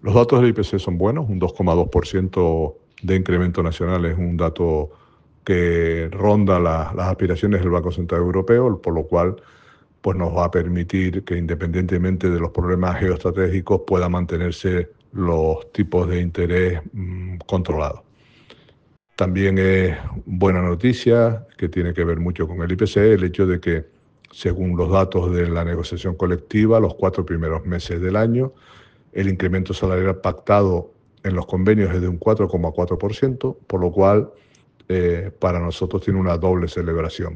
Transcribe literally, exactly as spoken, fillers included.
Los datos del I P C son buenos, un dos coma dos por ciento de incremento nacional es un dato que ronda la, las aspiraciones del Banco Central Europeo, por lo cual pues nos va a permitir que, independientemente de los problemas geoestratégicos, pueda mantenerse los tipos de interés mmm, controlados. También es buena noticia, que tiene que ver mucho con el I P C, el hecho de que, según los datos de la negociación colectiva, los cuatro primeros meses del año, el incremento salarial pactado en los convenios es de un cuatro coma cuatro por ciento, por lo cual eh, para nosotros tiene una doble celebración.